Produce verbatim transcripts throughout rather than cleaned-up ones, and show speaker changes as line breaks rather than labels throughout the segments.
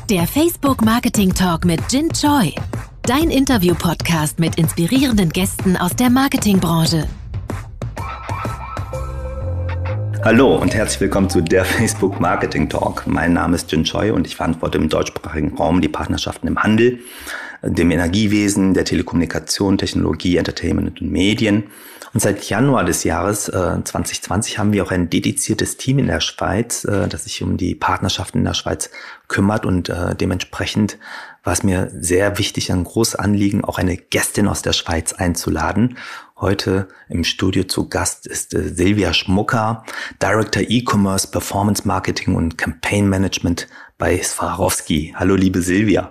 Der Facebook Marketing Talk mit Jin Choi. Dein Interview-Podcast mit inspirierenden Gästen aus der Marketingbranche.
Hallo und herzlich willkommen zu der Facebook Marketing Talk. Mein Name ist Jin Choi und ich verantworte im deutschsprachigen Raum die Partnerschaften im Handel, dem Energiewesen, der Telekommunikation, Technologie, Entertainment und Medien. Und seit Januar des Jahres äh, zwanzig zwanzig haben wir auch ein dediziertes Team in der Schweiz, äh, das sich um die Partnerschaften in der Schweiz kümmert. Und äh, dementsprechend war es mir sehr wichtig, ein großes Anliegen, auch eine Gästin aus der Schweiz einzuladen. Heute im Studio zu Gast ist äh, Silvia Schmucker, Director E-Commerce, Performance Marketing und Campaign Management bei Swarovski. Hallo liebe Silvia.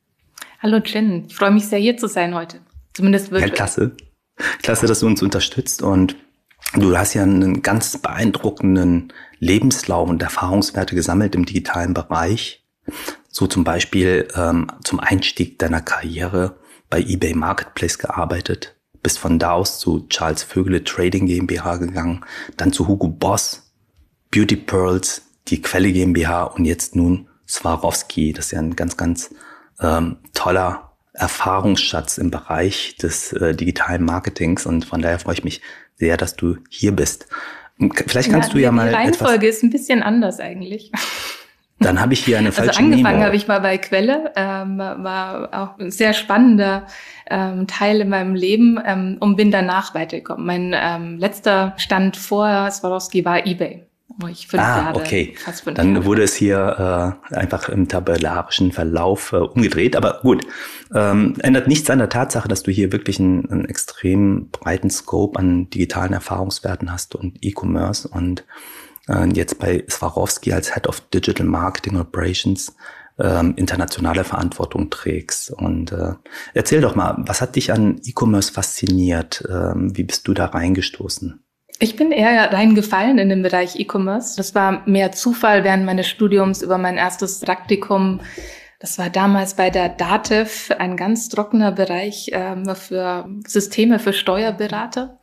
Hallo Jin, ich freue mich sehr, hier zu sein heute. Zumindest virtuell.
Ja, klasse. Klasse, dass du uns unterstützt, und du hast ja einen ganz beeindruckenden Lebenslauf und Erfahrungswerte gesammelt im digitalen Bereich. So zum Beispiel ähm, zum Einstieg deiner Karriere bei eBay Marketplace gearbeitet, bist von da aus zu Charles Vögele Trading GmbH gegangen, dann zu Hugo Boss, Beauty Pearls, die Quelle GmbH und jetzt nun Swarovski. Das ist ja ein ganz, ganz ähm, toller Erfahrungsschatz im Bereich des äh, digitalen Marketings, und von daher freue ich mich sehr, dass du hier bist. Vielleicht kannst ja, du ja
die
mal
Die Reihenfolge
etwas,
ist ein bisschen anders eigentlich.
Dann habe ich hier eine falsche
Also angefangen
Memo.
habe ich mal bei Quelle, ähm, war auch ein sehr spannender ähm, Teil in meinem Leben ähm, und bin danach weitergekommen. Mein ähm, letzter Stand vor Swarovski war eBay. Wo ich fünf
ah,
Jahre,
okay.
fast fünf
Dann
Jahre.
wurde es hier äh, einfach im tabellarischen Verlauf äh, umgedreht. Aber gut, ähm, ändert nichts an der Tatsache, dass du hier wirklich einen, einen extrem breiten Scope an digitalen Erfahrungswerten hast und E-Commerce, und äh, jetzt bei Swarovski als Head of Digital Marketing Operations ähm, internationale Verantwortung trägst. Und äh, erzähl doch mal, was hat dich an E-Commerce fasziniert? Ähm, wie bist du da reingestoßen?
Ich bin eher reingefallen in den Bereich E-Commerce. Das war mehr Zufall während meines Studiums über mein erstes Praktikum. Das war damals bei der DATEV, ein ganz trockener Bereich ähm, für Systeme für Steuerberater.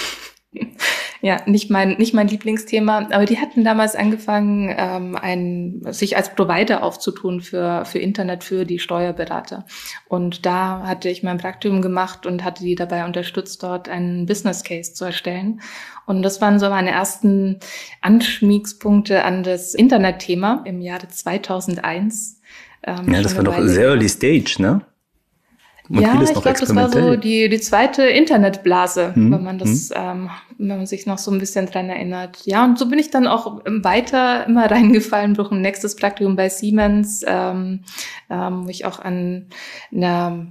Ja, nicht mein nicht mein Lieblingsthema, aber die hatten damals angefangen, ähm, ein, sich als Provider aufzutun für für Internet für die Steuerberater. Und da hatte ich mein Praktikum gemacht und hatte die dabei unterstützt, dort einen Business Case zu erstellen. Und das waren so meine ersten Anschmiegspunkte an das Internetthema im Jahre zweitausendeins. Ähm,
ja, das war doch sehr early stage, ne? Und
ja, ich glaube, das war so die die zweite Internetblase, hm, wenn man das, hm. ähm, wenn man sich noch so ein bisschen dran erinnert. Ja, und so bin ich dann auch weiter immer reingefallen durch ein nächstes Praktikum bei Siemens, ähm, ähm, wo ich auch an einer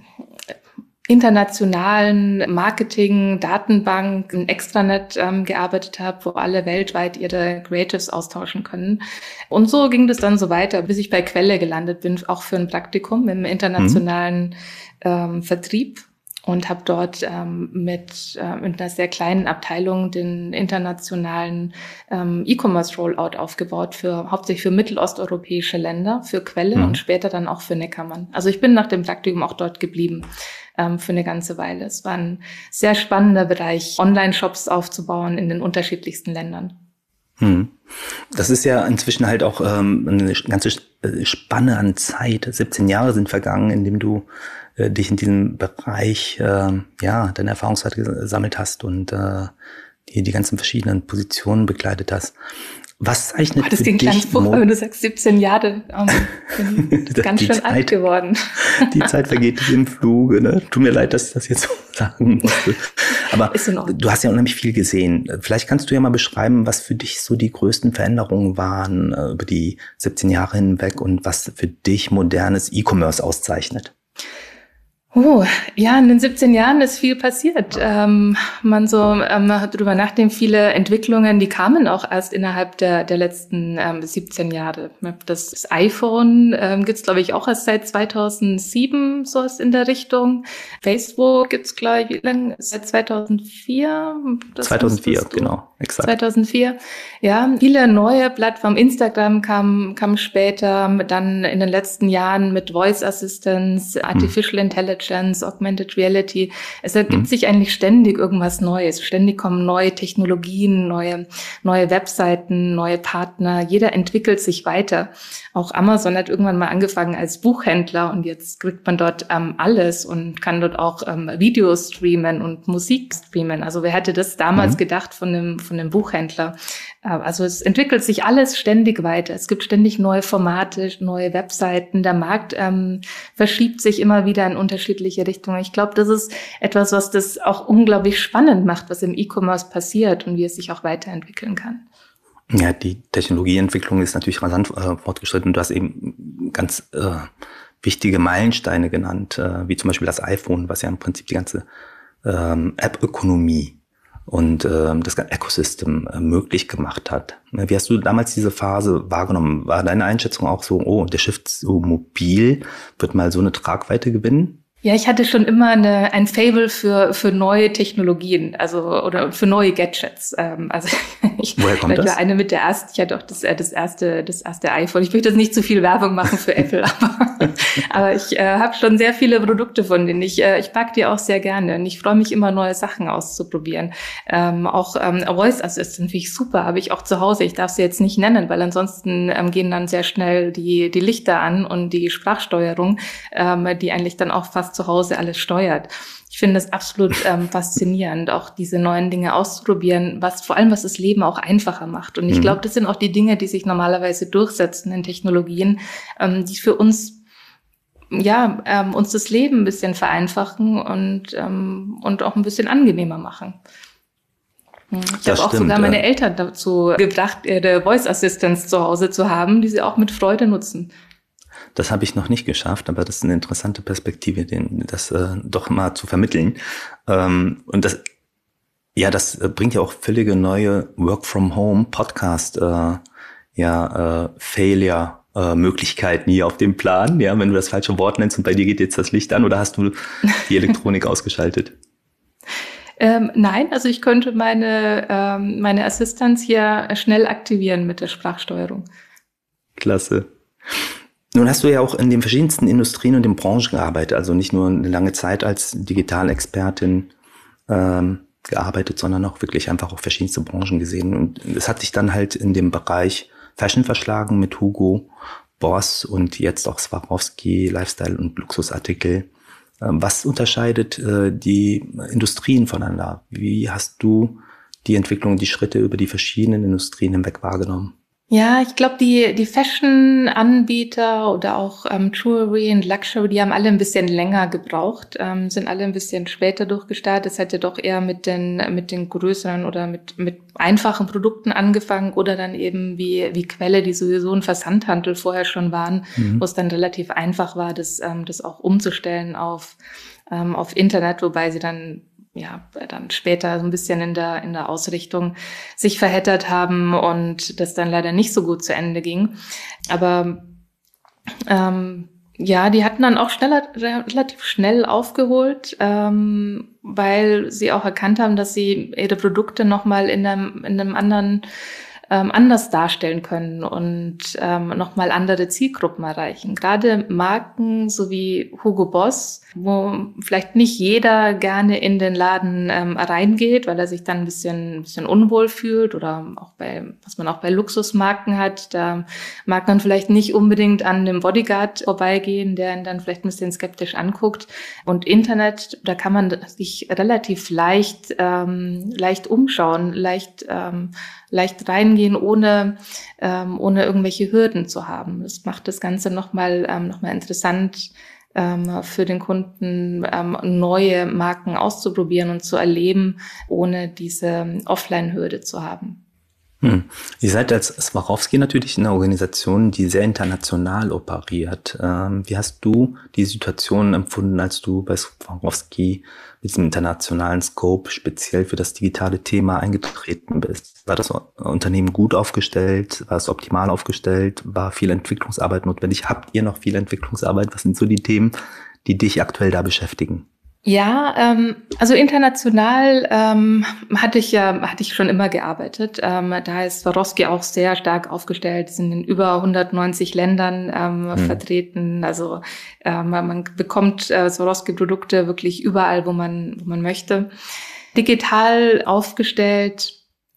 internationalen Marketing-Datenbank, ein Extranet ähm, gearbeitet habe, wo alle weltweit ihre Creatives austauschen können. Und so ging das dann so weiter, bis ich bei Quelle gelandet bin, auch für ein Praktikum im internationalen mhm. ähm, Vertrieb, und habe dort ähm, mit, äh, mit einer sehr kleinen Abteilung den internationalen ähm, E-Commerce-Rollout aufgebaut, für hauptsächlich für mittelosteuropäische Länder, für Quelle mhm. und später dann auch für Neckermann. Also ich bin nach dem Praktikum auch dort geblieben ähm, für eine ganze Weile. Es war ein sehr spannender Bereich, Online-Shops aufzubauen in den unterschiedlichsten Ländern.
Hm. Das ist ja inzwischen halt auch ähm, eine ganze Spanne an Zeit. siebzehn Jahre sind vergangen, in dem du äh, dich in diesem Bereich, äh, ja, deine Erfahrungswerte gesammelt hast und äh, die, die ganzen verschiedenen Positionen begleitet hast. Was zeichnet
oh, das
für
klingt
dich...
ganz furchtbar, wenn du sagst siebzehn Jahre, um, bin ganz schön
Zeit,
alt geworden.
Die Zeit vergeht im Fluge, ne? Tut mir leid, dass ich das jetzt so sagen musste. Aber du hast ja unheimlich viel gesehen. Vielleicht kannst du ja mal beschreiben, was für dich so die größten Veränderungen waren äh, über die siebzehn Jahre hinweg und was für dich modernes E-Commerce auszeichnet.
Oh, ja, in den siebzehn Jahren ist viel passiert. Ähm, man so ähm, drüber nachdenkt, viele Entwicklungen, die kamen auch erst innerhalb der der letzten ähm, siebzehn Jahre. Das, das iPhone ähm, gibt's glaube ich auch erst seit zweitausendsieben, so ist in der Richtung. Facebook gibt's glaube ich wie lange? Seit zweitausendvier. Das
zweitausendvier, genau, exakt.
zweitausendvier. Ja, viele neue Plattformen. Instagram kam kam später, dann in den letzten Jahren mit Voice Assistance, Artificial hm. Intelligence. Convergence, Augmented Reality. Es ergibt
Mhm.
sich eigentlich ständig irgendwas Neues. Ständig kommen neue Technologien, neue, neue Webseiten, neue Partner. Jeder entwickelt sich weiter. Auch Amazon hat irgendwann mal angefangen als Buchhändler und jetzt kriegt man dort ähm, alles und kann dort auch ähm, Videos streamen und Musik streamen. Also wer hätte das damals mhm. gedacht von einem, von einem Buchhändler? Äh, also es entwickelt sich alles ständig weiter. Es gibt ständig neue Formate, neue Webseiten. Der Markt ähm, verschiebt sich immer wieder in unterschiedliche Richtungen. Ich glaube, das ist etwas, was das auch unglaublich spannend macht, was im E-Commerce passiert und wie es sich auch weiterentwickeln kann.
Ja, die Technologieentwicklung ist natürlich rasant äh, fortgeschritten. Du hast eben ganz äh, wichtige Meilensteine genannt, äh, wie zum Beispiel das iPhone, was ja im Prinzip die ganze ähm, App-Ökonomie und ähm, das ganze Ecosystem äh, möglich gemacht hat. Wie hast du damals diese Phase wahrgenommen? War deine Einschätzung auch so, oh, der Shift so mobil wird mal so eine Tragweite gewinnen?
Ja, ich hatte schon immer eine, ein Faible für, für neue Technologien, also, oder für neue Gadgets. Ähm, also, ich,
Woher kommt
ich war
das?
eine mit der ersten, ich hatte auch das, das erste, das erste iPhone. Ich möchte jetzt nicht zu viel Werbung machen für Apple, aber, aber ich äh, habe schon sehr viele Produkte von denen. Ich, äh, ich mag die auch sehr gerne und ich freue mich immer, neue Sachen auszuprobieren. Ähm, auch ähm, Voice Assistant finde ich super, habe ich auch zu Hause. Ich darf sie jetzt nicht nennen, weil ansonsten ähm, gehen dann sehr schnell die, die Lichter an und die Sprachsteuerung, ähm, die eigentlich dann auch fast zu Hause alles steuert. Ich finde das absolut ähm, faszinierend, auch diese neuen Dinge auszuprobieren, was vor allem was das Leben auch einfacher macht. Und ich
Mhm.
glaube, das sind auch die Dinge, die sich normalerweise durchsetzen in Technologien, ähm, die für uns ja ähm, uns das Leben ein bisschen vereinfachen und ähm, und auch ein bisschen angenehmer machen. Ich habe auch
stimmt,
sogar meine
ja.
Eltern dazu gebracht, ihre Voice Assistants zu Hause zu haben, die sie auch mit Freude nutzen.
Das habe ich noch nicht geschafft, aber das ist eine interessante Perspektive, den, das äh, doch mal zu vermitteln. Ähm, und das, ja, das äh, bringt ja auch völlige neue Work-from-Home-Podcast, äh, ja, äh, Failure. Äh, Möglichkeiten hier auf dem Plan, ja, wenn du das falsche Wort nennst und bei dir geht jetzt das Licht an oder hast du die Elektronik ausgeschaltet?
Ähm, nein, also ich könnte meine, ähm, meine Assistenz hier schnell aktivieren mit der Sprachsteuerung.
Klasse. Nun hast du ja auch in den verschiedensten Industrien und in Branchen gearbeitet, also nicht nur eine lange Zeit als Digitalexpertin ähm, gearbeitet, sondern auch wirklich einfach auch verschiedenste Branchen gesehen. Und es hat sich dann halt in dem Bereich Fashion verschlagen mit Hugo Boss und jetzt auch Swarovski, Lifestyle und Luxusartikel. Was unterscheidet äh, die Industrien voneinander? Wie hast du die Entwicklung, die Schritte über die verschiedenen Industrien hinweg wahrgenommen?
Ja, ich glaube, die die Fashion-Anbieter oder auch ähm, Jewelry und Luxury, die haben alle ein bisschen länger gebraucht, ähm, sind alle ein bisschen später durchgestartet. Es hätte doch eher mit den mit den größeren oder mit mit einfachen Produkten angefangen oder dann eben wie wie Quelle, die sowieso ein Versandhandel vorher schon waren, mhm. wo es dann relativ einfach war, das ähm, das auch umzustellen auf ähm, auf Internet, wobei sie dann ja, dann später so ein bisschen in der, in der Ausrichtung sich verheddert haben und das dann leider nicht so gut zu Ende ging. Aber, ähm, ja, die hatten dann auch schneller, relativ schnell aufgeholt, ähm, weil sie auch erkannt haben, dass sie ihre Produkte nochmal in einem, in einem anderen, ähm, anders darstellen können und ähm, nochmal andere Zielgruppen erreichen. Gerade Marken so wie Hugo Boss, wo vielleicht nicht jeder gerne in den Laden ähm, reingeht, weil er sich dann ein bisschen, ein bisschen unwohl fühlt oder auch bei, was man auch bei Luxusmarken hat, da mag man vielleicht nicht unbedingt an dem Bodyguard vorbeigehen, der ihn dann vielleicht ein bisschen skeptisch anguckt. Und Internet, da kann man sich relativ leicht, ähm, leicht umschauen, leicht, ähm, leicht reingehen, ohne, ähm, ohne irgendwelche Hürden zu haben. Das macht das Ganze nochmal, ähm, nochmal interessant, für den Kunden ähm, neue Marken auszuprobieren und zu erleben, ohne diese Offline-Hürde zu haben.
Hm. Ihr seid als Swarovski natürlich eine Organisation, die sehr international operiert. Ähm, wie hast du die Situation empfunden, als du bei Swarovski mit diesem internationalen Scope speziell für das digitale Thema eingetreten bist? War das Unternehmen gut aufgestellt? War es optimal aufgestellt? War viel Entwicklungsarbeit notwendig? Habt ihr noch viel Entwicklungsarbeit? Was sind so die Themen, die dich aktuell da beschäftigen?
Ja, ähm, also international ähm, hatte ich ja hatte ich schon immer gearbeitet. Ähm, da ist Swarovski auch sehr stark aufgestellt, sind in über hundertneunzig Ländern ähm, hm. vertreten. Also ähm, man bekommt äh, Swarovski-Produkte wirklich überall, wo man wo man möchte. Digital aufgestellt,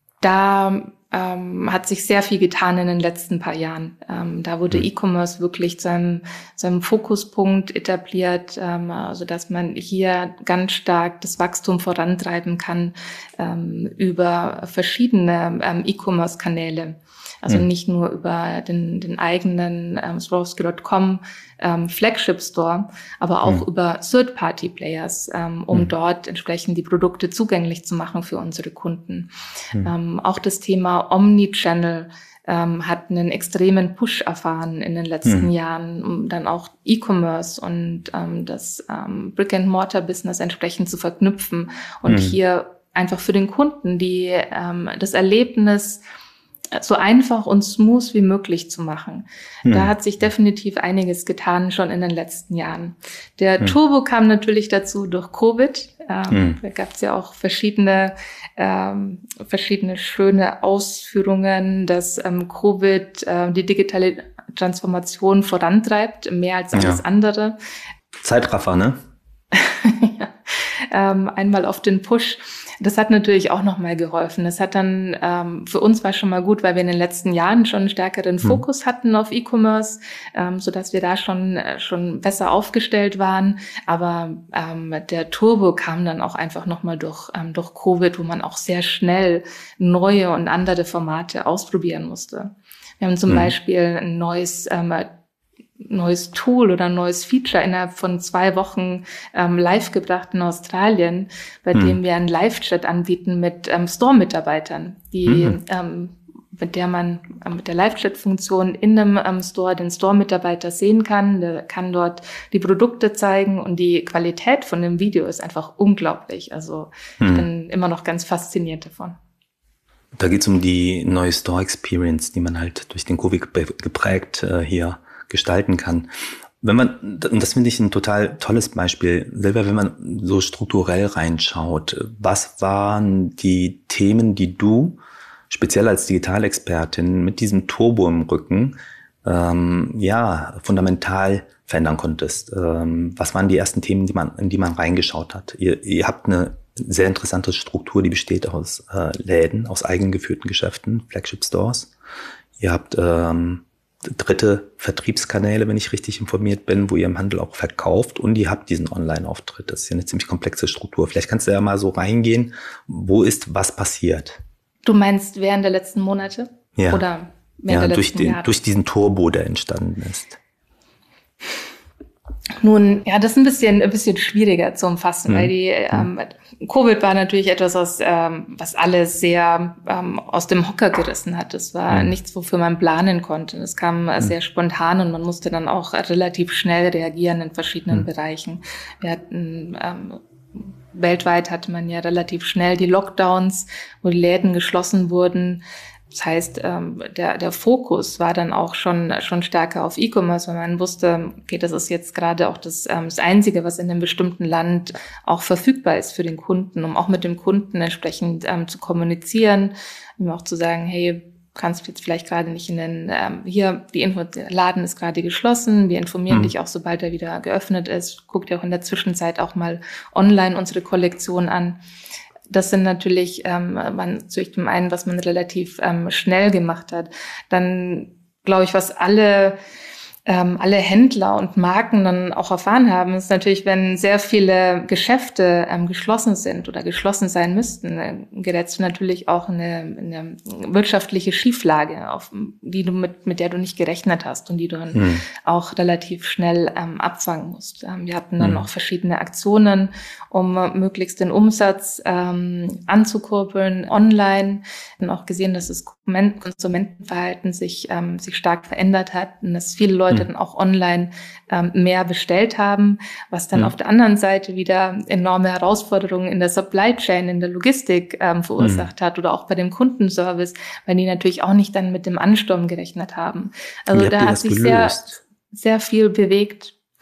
da ähm, hat sich sehr viel getan in den letzten paar Jahren. Ähm, da wurde mhm. E-Commerce wirklich zu einem, zu einem Fokuspunkt etabliert, ähm, also dass man hier ganz stark das Wachstum vorantreiben kann ähm, über verschiedene ähm, E-Commerce-Kanäle. Also mhm. nicht nur über den, den eigenen ähm, Swarovski Punkt com ähm, Flagship Store, aber auch mhm. über Third-Party-Players, ähm, um mhm. dort entsprechend die Produkte zugänglich zu machen für unsere Kunden. Mhm. Ähm, auch das Thema Omnichannel ähm, hat einen extremen Push erfahren in den letzten mhm. Jahren, um dann auch E-Commerce und ähm, das ähm, Brick-and-Mortar-Business entsprechend zu verknüpfen und mhm. hier einfach für den Kunden die ähm, das Erlebnis so einfach und smooth wie möglich zu machen. Hm. Da hat sich definitiv einiges getan schon in den letzten Jahren. Der hm. Turbo kam natürlich dazu durch Covid. Ähm, hm. Da gab es ja auch verschiedene ähm, verschiedene schöne Ausführungen, dass ähm, Covid äh, die digitale Transformation vorantreibt, mehr als alles ja. andere.
Zeitraffer, ne?
ja. ähm, einmal auf den Push. Das hat natürlich auch nochmal geholfen. Das hat dann, ähm, für uns war schon mal gut, weil wir in den letzten Jahren schon einen stärkeren Fokus mhm. hatten auf E-Commerce, ähm, so dass wir da schon, äh, schon besser aufgestellt waren. Aber ähm, der Turbo kam dann auch einfach nochmal durch, ähm, durch Covid, wo man auch sehr schnell neue und andere Formate ausprobieren musste. Wir haben zum mhm. Beispiel ein neues, ähm, neues Tool oder ein neues Feature innerhalb von zwei Wochen ähm, live gebracht in Australien, bei hm. dem wir einen Live-Chat anbieten mit ähm, Store-Mitarbeitern, die hm. ähm, mit der man äh, mit der Live-Chat-Funktion in einem ähm, Store den Store-Mitarbeiter sehen kann. Der kann dort die Produkte zeigen und die Qualität von dem Video ist einfach unglaublich. Also hm. ich bin immer noch ganz fasziniert davon.
Da geht es um die neue Store-Experience, die man halt durch den Covid geprägt äh, hier gestalten kann. Wenn man, und das finde ich ein total tolles Beispiel, selber wenn man so strukturell reinschaut, was waren die Themen, die du speziell als Digitalexpertin mit diesem Turbo im Rücken ähm, ja fundamental verändern konntest? Ähm, was waren die ersten Themen, die man, in die man reingeschaut hat? Ihr, ihr habt eine sehr interessante Struktur, die besteht aus äh, Läden, aus eigengeführten Geschäften, Flagship Stores. Ihr habt ähm, dritte Vertriebskanäle, wenn ich richtig informiert bin, wo ihr im Handel auch verkauft und ihr habt diesen Online-Auftritt. Das ist ja eine ziemlich komplexe Struktur. Vielleicht kannst du ja mal so reingehen, wo ist was passiert?
Du meinst während der letzten Monate?
Ja.
Oder während
ja,
der
durch
letzten
den,
Jahre?
Durch diesen Turbo, der entstanden ist.
Nun, ja, das ist ein bisschen, ein bisschen schwieriger zu umfassen, mhm. weil die ähm, Covid war natürlich etwas, was, ähm, was alle sehr ähm, aus dem Hocker gerissen hat. Das war mhm. nichts, wofür man planen konnte. Das kam äh, sehr spontan und man musste dann auch relativ schnell reagieren in verschiedenen mhm. Bereichen. Wir hatten ähm, weltweit hatte man ja relativ schnell die Lockdowns, wo die Läden geschlossen wurden. Das heißt, ähm, der, der Fokus war dann auch schon, schon stärker auf E-Commerce, weil man wusste, okay, das ist jetzt gerade auch das, ähm, das Einzige, was in einem bestimmten Land auch verfügbar ist für den Kunden, um auch mit dem Kunden entsprechend ähm, zu kommunizieren, um auch zu sagen, hey, kannst jetzt vielleicht gerade nicht in den, ähm, hier, die Info, der Laden ist gerade geschlossen, wir informieren mhm. dich auch, sobald er wieder geöffnet ist. Guck dir auch in der Zwischenzeit auch mal online unsere Kollektion an. Das sind natürlich, ähm, man natürlich zum einen, was man relativ ähm, schnell gemacht hat. Dann glaube ich, was alle ähm, alle Händler und Marken dann auch erfahren haben, ist natürlich, wenn sehr viele Geschäfte ähm, geschlossen sind oder geschlossen sein müssten, äh, gerätst du natürlich auch in eine, in eine wirtschaftliche Schieflage, auf die du mit mit der du nicht gerechnet hast und die du dann mhm. auch relativ schnell ähm, abfangen musst. Ähm, wir hatten dann mhm. auch verschiedene Aktionen, um äh, möglichst den Umsatz ähm, anzukurbeln online. Wir haben auch gesehen, dass das Konsumentenverhalten sich ähm, sich stark verändert hat und dass viele Leute dann auch online ähm, mehr bestellt haben, was dann mhm. auf der anderen Seite wieder enorme Herausforderungen in der Supply Chain, in der Logistik ähm, verursacht mhm. hat oder auch bei dem Kundenservice, weil die natürlich auch nicht dann mit dem Ansturm gerechnet haben. Also da hat sich sehr, sehr viel bewegt.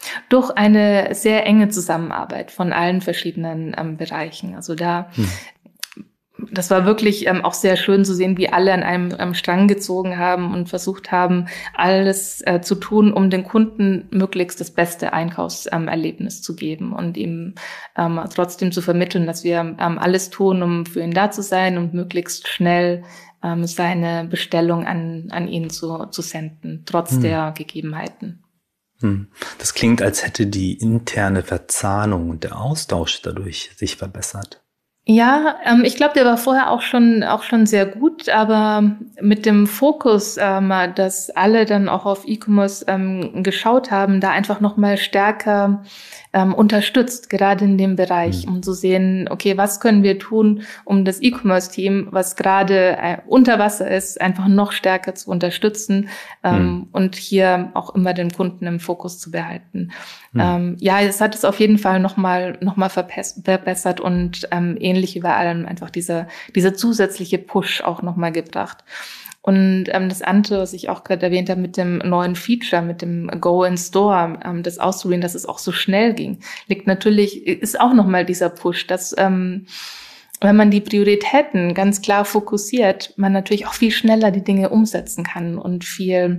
Durch eine sehr enge Zusammenarbeit von allen verschiedenen ähm, Bereichen. Also da, hm. das war wirklich ähm, auch sehr schön zu sehen, wie alle an einem ähm, Strang gezogen haben und versucht haben, alles äh, zu tun, um den Kunden möglichst das beste Einkaufserlebnis ähm, zu geben und ihm ähm, trotzdem zu vermitteln, dass wir ähm, alles tun, um für ihn da zu sein und möglichst schnell ähm, seine Bestellung an, an ihn zu, zu senden, trotz hm. der Gegebenheiten.
Das klingt, als hätte die interne Verzahnung und der Austausch dadurch sich verbessert.
Ja, ähm, ich glaube, der war vorher auch schon auch schon sehr gut, aber mit dem Fokus, ähm, dass alle dann auch auf E-Commerce ähm, geschaut haben, da einfach noch mal stärker ähm, unterstützt, gerade in dem Bereich, mhm. um zu sehen, okay, was können wir tun, um das E-Commerce-Team, was gerade äh, unter Wasser ist, einfach noch stärker zu unterstützen ähm, mhm. und hier auch immer den Kunden im Fokus zu behalten. Mhm. Ähm, ja, es hat es auf jeden Fall noch mal noch mal verbessert und ähm, ähnlich wie bei allem einfach dieser dieser zusätzliche Push auch noch mal gebracht. Und ähm, das andere, was ich auch gerade erwähnt habe mit dem neuen Feature, mit dem Go in Store, ähm, das auszuprobieren, dass es auch so schnell ging, liegt natürlich, ist auch nochmal dieser Push, dass ähm, wenn man die Prioritäten ganz klar fokussiert, man natürlich auch viel schneller die Dinge umsetzen kann und viel,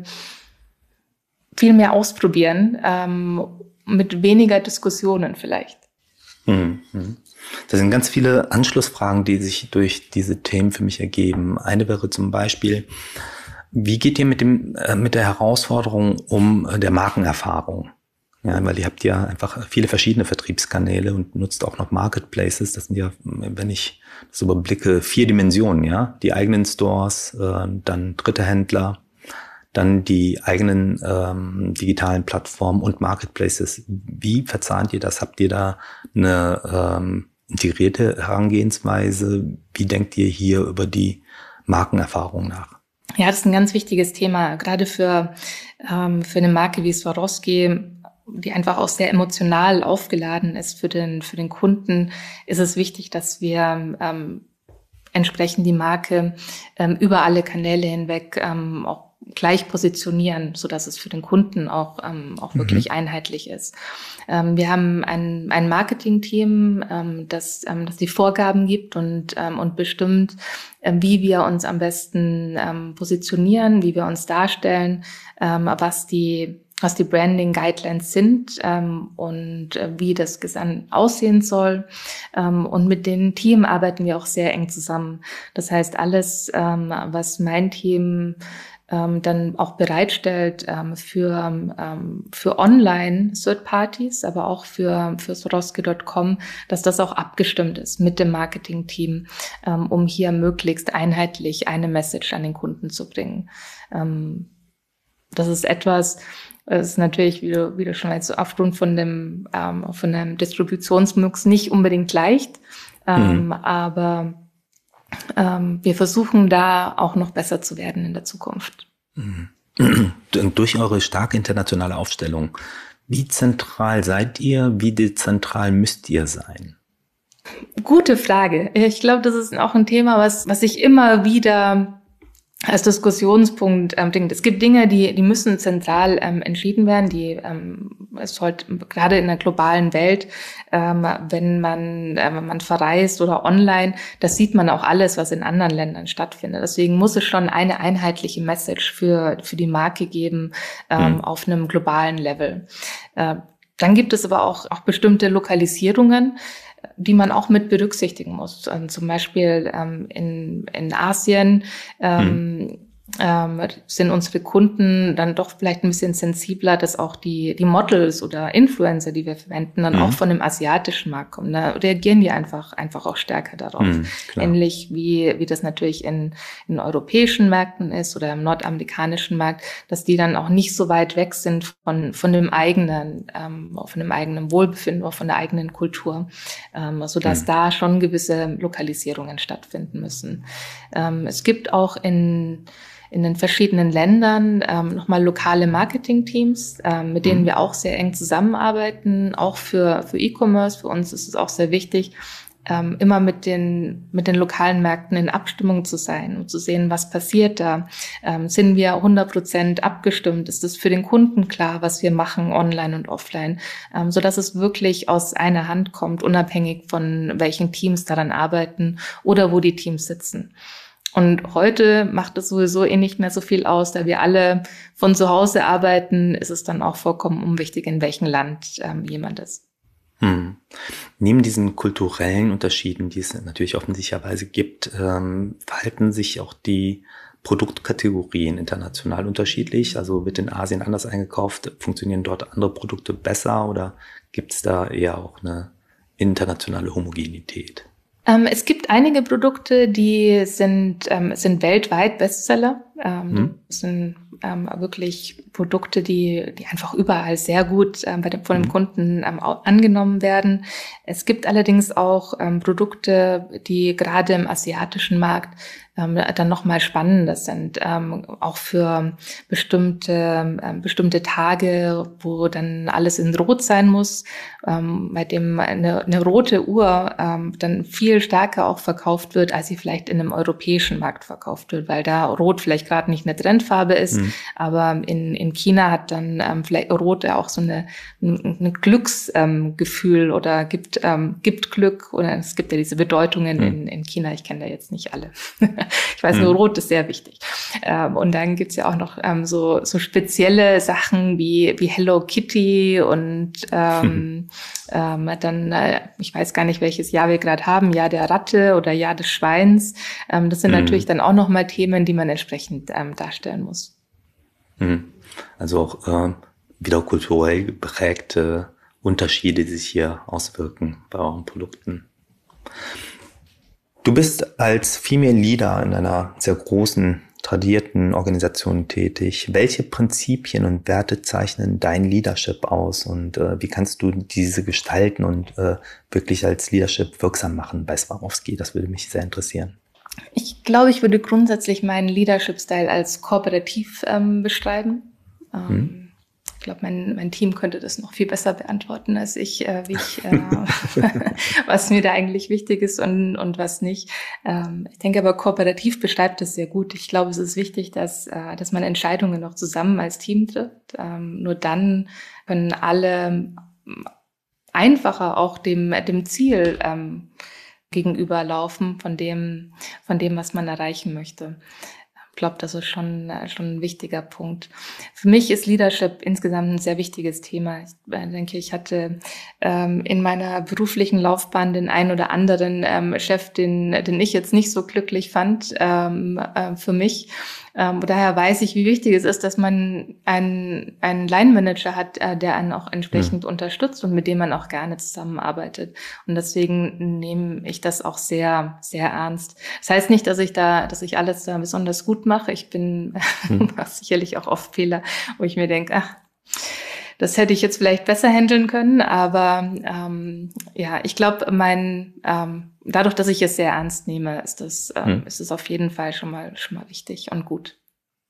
viel mehr ausprobieren, ähm, mit weniger Diskussionen vielleicht.
Mhm. Das sind ganz viele Anschlussfragen, die sich durch diese Themen für mich ergeben. Eine wäre zum Beispiel, wie geht ihr mit dem äh, mit der Herausforderung um äh, der Markenerfahrung? Ja, weil ihr habt ja einfach viele verschiedene Vertriebskanäle und nutzt auch noch Marketplaces. Das sind ja, wenn ich das überblicke, vier Dimensionen, ja. Die eigenen Stores, äh, dann dritte Händler, dann die eigenen ähm, digitalen Plattformen und Marketplaces. Wie verzahnt ihr das? Habt ihr da eine ähm, integrierte Herangehensweise? Wie denkt ihr hier über die Markenerfahrung nach?
Ja, das ist ein ganz wichtiges Thema, gerade für ähm, für eine Marke wie Swarovski, die einfach auch sehr emotional aufgeladen ist für den für den Kunden. Ist es wichtig, dass wir ähm, entsprechend die Marke ähm, über alle Kanäle hinweg ähm, auch gleich positionieren, so dass es für den Kunden auch ähm, auch mhm. wirklich einheitlich ist. Ähm, wir haben ein ein Marketing-Team, ähm, das ähm, das die Vorgaben gibt und ähm, und bestimmt, ähm, wie wir uns am besten ähm, positionieren, wie wir uns darstellen, ähm, was die was die Branding-Guidelines sind ähm, und äh, wie das Gesamt aussehen soll. Ähm, und mit dem Team arbeiten wir auch sehr eng zusammen. Das heißt, alles, ähm, was mein Team ähm, dann auch bereitstellt ähm, für ähm, für Online Third Parties, aber auch für für Swarovski Punkt com, dass das auch abgestimmt ist mit dem Marketing-Team, ähm, um hier möglichst einheitlich eine Message an den Kunden zu bringen. Ähm, das ist etwas, das ist natürlich, wie du, wie du schon weißt, aufgrund von dem ähm, von einem Distributionsmix nicht unbedingt leicht, ähm, mhm. aber Ähm, wir versuchen da auch noch besser zu werden in der Zukunft.
Durch eure starke internationale Aufstellung, wie zentral seid ihr, wie dezentral müsst ihr sein?
Gute Frage. Ich glaube, das ist auch ein Thema, was, was sich immer wieder als Diskussionspunkt ähm, denkt. Es gibt Dinge, die die müssen zentral ähm, entschieden werden. Die ähm, es sollte gerade in der globalen Welt, ähm, wenn man äh, wenn man verreist oder online, das sieht man auch alles, was in anderen Ländern stattfindet. Deswegen muss es schon eine einheitliche Message für für die Marke geben ähm, mhm. auf einem globalen Level. Äh, dann gibt es aber auch auch bestimmte Lokalisierungen, die man auch mit berücksichtigen muss. Also zum Beispiel ähm, in, in Asien ähm, hm. ähm, sind unsere Kunden dann doch vielleicht ein bisschen sensibler, dass auch die die Models oder Influencer, die wir verwenden, dann hm. auch von dem asiatischen Markt kommen. Da reagieren die einfach einfach auch stärker darauf. Hm, Ähnlich wie wie das natürlich in in europäischen Märkten ist oder im nordamerikanischen Markt, dass die dann auch nicht so weit weg sind von von dem eigenen ähm, von dem eigenen Wohlbefinden oder von der eigenen Kultur, ähm, so dass hm. da schon gewisse Lokalisierungen stattfinden müssen. Ähm, es gibt auch in in den verschiedenen Ländern ähm, nochmal lokale Marketing-Teams, ähm, mit denen wir auch sehr eng zusammenarbeiten, auch für für E-Commerce. Für uns ist es auch sehr wichtig, ähm, immer mit den mit den lokalen Märkten in Abstimmung zu sein und zu sehen, was passiert da. Ähm, sind wir hundert Prozent abgestimmt? Ist es für den Kunden klar, was wir machen, online und offline? Ähm, so dass es wirklich aus einer Hand kommt, unabhängig von welchen Teams daran arbeiten oder wo die Teams sitzen. Und heute macht es sowieso eh nicht mehr so viel aus, da wir alle von zu Hause arbeiten, ist es dann auch vollkommen unwichtig, in welchem Land ähm, jemand ist.
Hm. Neben diesen kulturellen Unterschieden, die es natürlich offensichtlicherweise gibt, ähm, verhalten sich auch die Produktkategorien international unterschiedlich? Also wird in Asien anders eingekauft? Funktionieren dort andere Produkte besser oder gibt es da eher auch eine internationale Homogenität?
Ähm, es gibt einige Produkte, die sind, ähm, sind weltweit Bestseller. Ähm, hm. Das sind ähm, wirklich Produkte, die, die einfach überall sehr gut ähm, bei dem, von dem hm. Kunden ähm, angenommen werden. Es gibt allerdings auch ähm, Produkte, die gerade im asiatischen Markt ähm, dann nochmal spannender sind, ähm, auch für bestimmte ähm, bestimmte Tage, wo dann alles in Rot sein muss, ähm, bei dem eine, eine rote Uhr ähm, dann viel stärker auch verkauft wird, als sie vielleicht in einem europäischen Markt verkauft wird, weil da Rot vielleicht gerade nicht eine Trendfarbe ist, mhm. aber in in China hat dann ähm, vielleicht Rot ja auch so eine ein, ein Glücksgefühl ähm, oder gibt ähm, gibt Glück, oder es gibt ja diese Bedeutungen mhm. in in China, ich kenne da jetzt nicht alle. Ich weiß nur, mhm. Rot ist sehr wichtig. Ähm, und dann gibt's ja auch noch ähm, so so spezielle Sachen wie wie Hello Kitty und ähm, ähm, dann, äh, ich weiß gar nicht, welches Jahr wir gerade haben, Jahr der Ratte oder Jahr des Schweins. Ähm, das sind mhm. natürlich dann auch nochmal Themen, die man entsprechend ähm, darstellen muss.
Mhm. Also auch äh, wieder kulturell geprägte Unterschiede, die sich hier auswirken bei euren Produkten. Du bist als Female Leader in einer sehr großen, tradierten Organisation tätig. Welche Prinzipien und Werte zeichnen dein Leadership aus und äh, wie kannst du diese gestalten und äh, wirklich als Leadership wirksam machen bei Swarovski? Das würde mich sehr interessieren.
Ich glaube, ich würde grundsätzlich meinen Leadership-Style als kooperativ ähm, beschreiben. Ähm, hm. Ich glaube, mein, mein Team könnte das noch viel besser beantworten als ich, äh, wie ich äh, was mir da eigentlich wichtig ist und, und was nicht. Ähm, ich denke aber, kooperativ beschreibt das sehr gut. Ich glaube, es ist wichtig, dass, äh, dass man Entscheidungen noch zusammen als Team trifft. Ähm, nur dann können alle einfacher auch dem, dem Ziel ähm, gegenüberlaufen von dem, von dem, was man erreichen möchte. Ich glaube, das ist schon, schon ein wichtiger Punkt. Für mich ist Leadership insgesamt ein sehr wichtiges Thema. Ich denke, ich hatte ähm, in meiner beruflichen Laufbahn den einen oder anderen ähm, Chef, den, den ich jetzt nicht so glücklich fand ähm, äh, für mich. Ähm, daher weiß ich, wie wichtig es ist, dass man einen, einen Line-Manager hat, äh, der einen auch entsprechend mhm. unterstützt und mit dem man auch gerne zusammenarbeitet. Und deswegen nehme ich das auch sehr, sehr ernst. Das heißt nicht, dass ich da, dass ich alles da besonders gut mache. Ich bin mhm. mache sicherlich auch oft Fehler, wo ich mir denke, ach, das hätte ich jetzt vielleicht besser handeln können, aber ähm, ja, ich glaube, mein ähm, dadurch, dass ich es sehr ernst nehme, ist das ähm, hm. ist es auf jeden Fall schon mal schon mal wichtig und gut.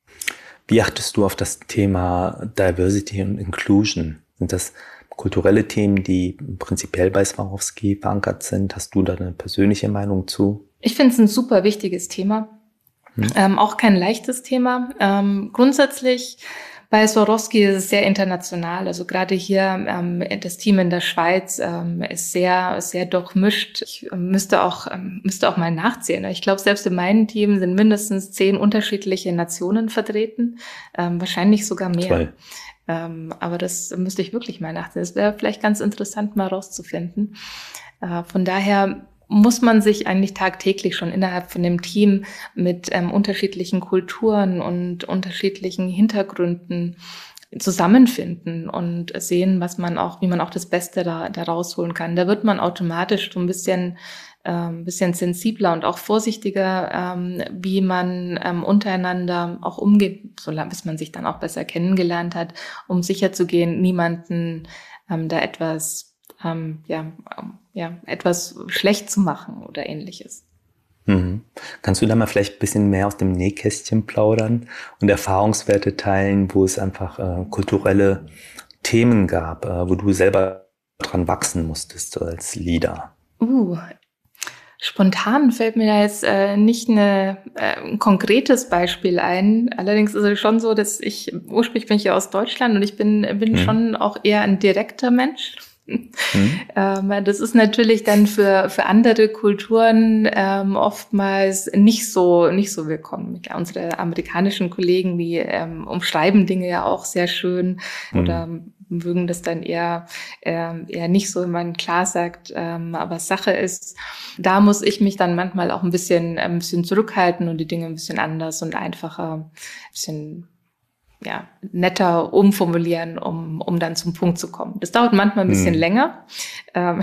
Wie achtest du auf das Thema Diversity und Inclusion? Sind das kulturelle Themen, die prinzipiell bei Swarovski verankert sind? Hast du da eine persönliche Meinung zu?
Ich finde es ein super wichtiges Thema, hm. ähm, auch kein leichtes Thema. Ähm, grundsätzlich bei Swarovski ist es sehr international. Also gerade hier ähm, das Team in der Schweiz ähm, ist sehr, sehr durchmischt. Ich ähm, müsste auch ähm, müsste auch mal nachzählen. Ich glaube, selbst in meinem Team sind mindestens zehn unterschiedliche Nationen vertreten, ähm, wahrscheinlich sogar mehr. Ähm, aber das müsste ich wirklich mal nachzählen. Das wäre vielleicht ganz interessant, mal rauszufinden. Äh, von daher muss man sich eigentlich tagtäglich schon innerhalb von dem Team mit ähm, unterschiedlichen Kulturen und unterschiedlichen Hintergründen zusammenfinden und sehen, was man auch, wie man auch das Beste da, da rausholen kann. Da wird man automatisch so ein bisschen, ähm, bisschen sensibler und auch vorsichtiger, ähm, wie man ähm, untereinander auch umgeht, so lange, bis man sich dann auch besser kennengelernt hat, um sicherzugehen, niemanden ähm, da etwas Ähm, ja, ja, etwas schlecht zu machen oder ähnliches.
Mhm. Kannst du da mal vielleicht ein bisschen mehr aus dem Nähkästchen plaudern und Erfahrungswerte teilen, wo es einfach äh, kulturelle Themen gab, äh, wo du selber dran wachsen musstest als Leader?
Uh, Spontan fällt mir da jetzt äh, nicht eine, äh, ein konkretes Beispiel ein. Allerdings ist es schon so, dass ich, ursprünglich bin ich ja aus Deutschland und ich bin, bin mhm. schon auch eher ein direkter Mensch. Mhm. Ähm, das ist natürlich dann für, für andere Kulturen ähm, oftmals nicht so, nicht so willkommen. Ja, unsere amerikanischen Kollegen, die ähm, umschreiben Dinge ja auch sehr schön mhm. oder mögen das dann eher äh, eher nicht so, wenn man klar sagt, ähm, aber Sache ist, da muss ich mich dann manchmal auch ein bisschen ein bisschen zurückhalten und die Dinge ein bisschen anders und einfacher, ein bisschen ja netter umformulieren, um um dann zum Punkt zu kommen. Das dauert manchmal ein bisschen hm. länger. Ähm,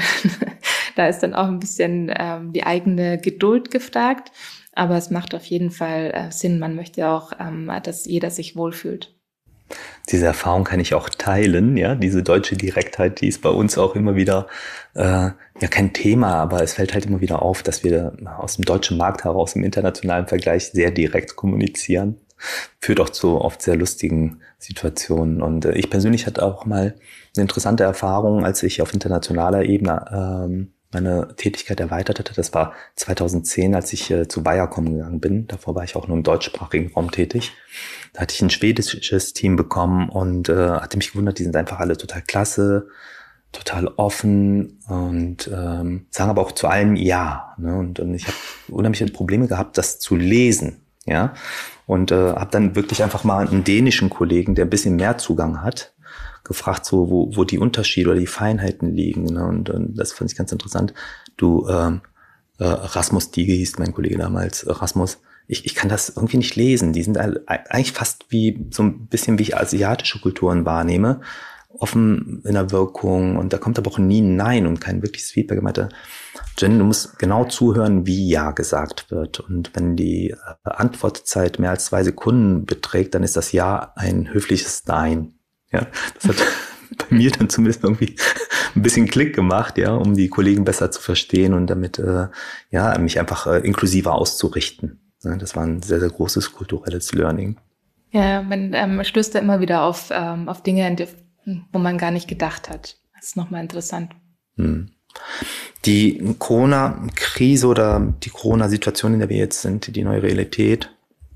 da ist dann auch ein bisschen ähm, die eigene Geduld gefragt, aber es macht auf jeden Fall äh, Sinn. Man möchte ja auch, ähm, dass jeder sich wohlfühlt.
Diese Erfahrung kann ich auch teilen, ja, diese deutsche Direktheit, die ist bei uns auch immer wieder, äh, ja kein Thema, aber es fällt halt immer wieder auf, dass wir aus dem deutschen Markt heraus im internationalen Vergleich sehr direkt kommunizieren. Führt auch zu oft sehr lustigen Situationen. Und äh, ich persönlich hatte auch mal eine interessante Erfahrung, als ich auf internationaler Ebene ähm, meine Tätigkeit erweitert hatte. Das war zweitausendzehn, als ich äh, zu Viacom gegangen bin. Davor war ich auch nur im deutschsprachigen Raum tätig. Da hatte ich ein schwedisches Team bekommen und äh, hatte mich gewundert, die sind einfach alle total klasse, total offen und ähm, sagen aber auch zu allem Ja. Ne? Und, und ich habe unheimliche Probleme gehabt, das zu lesen. Ja, und äh, habe dann wirklich einfach mal einen dänischen Kollegen, der ein bisschen mehr Zugang hat, gefragt, so wo wo die Unterschiede oder die Feinheiten liegen. Ne? Und, und das fand ich ganz interessant. Du, ähm, äh, Rasmus Diege hieß mein Kollege damals, äh, Rasmus, ich, ich kann das irgendwie nicht lesen. Die sind eigentlich fast wie so ein bisschen, wie ich asiatische Kulturen wahrnehme, offen in der Wirkung. Und da kommt aber auch nie ein Nein und kein wirkliches Feedback. Ich meinte, Jen, du musst genau zuhören, wie Ja gesagt wird. Und wenn die Antwortzeit mehr als zwei Sekunden beträgt, dann ist das Ja ein höfliches Nein. Ja, das hat bei mir dann zumindest irgendwie ein bisschen Klick gemacht, ja, um die Kollegen besser zu verstehen und damit äh, ja mich einfach äh, inklusiver auszurichten. Ja, das war ein sehr, sehr großes kulturelles Learning.
Ja, man ähm, stößt da immer wieder auf, ähm, auf Dinge, wo man gar nicht gedacht hat. Das ist nochmal interessant.
Hm. Die Corona-Krise oder die Corona-Situation, in der wir jetzt sind, die neue Realität,